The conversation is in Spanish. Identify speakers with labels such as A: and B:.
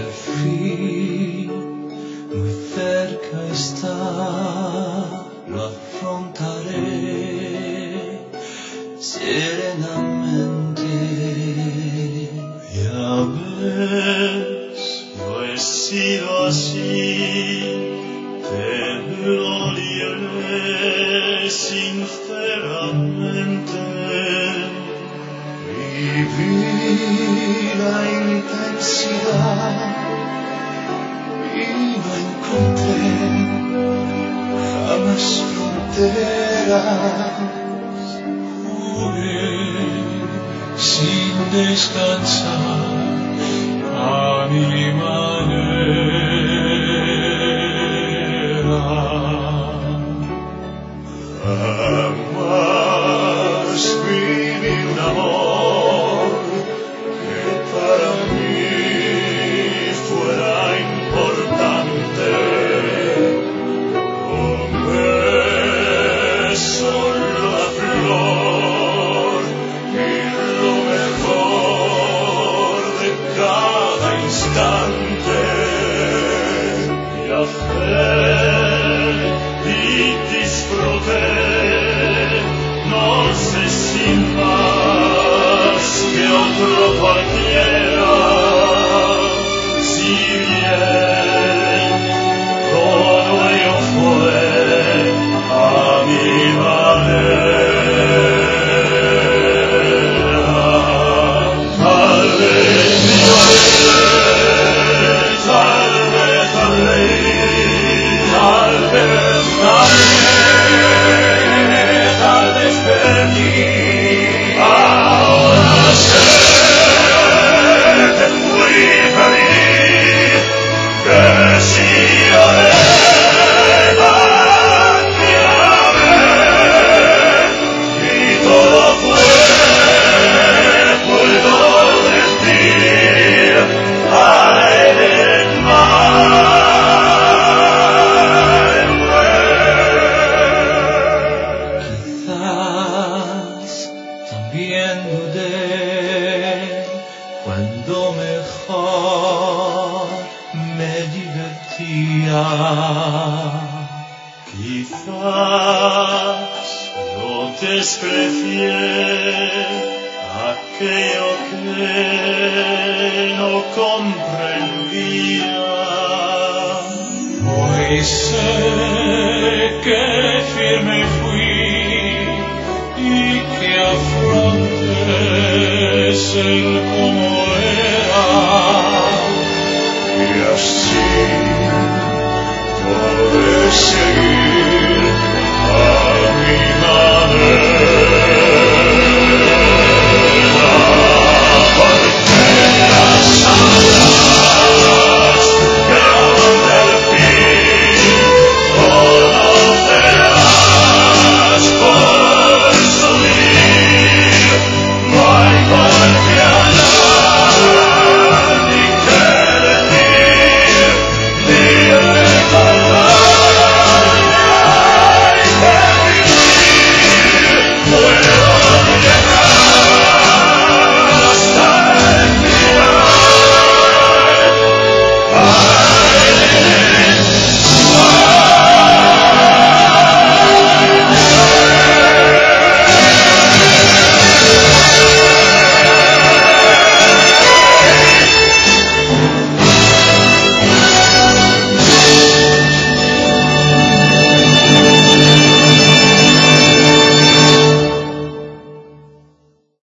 A: fin muy cerca está, lo afrontaré serenamente. Ya ves, no he sido así, te lo diré sinceramente. Viví la intensidad y no encontré jamás fronteras. Jugué sin descansar a mi manera. Jamás viví un amor que para mí fuera importante. Tomé solo la flor y lo mejor de cada instante. Viajé y disfruté, no sé si más que otro cualquiera, si bien todo ello fue a mi manera. Tal vez perdí. Ahora sé que fui feliz, que si lloré cambiaré, y todo puedo decir, ay del También dudé cuando mejor me divertía. Quizás yo desprecié aquello que no comprendía. Hoy sé que firme fui y que afrontes el cómo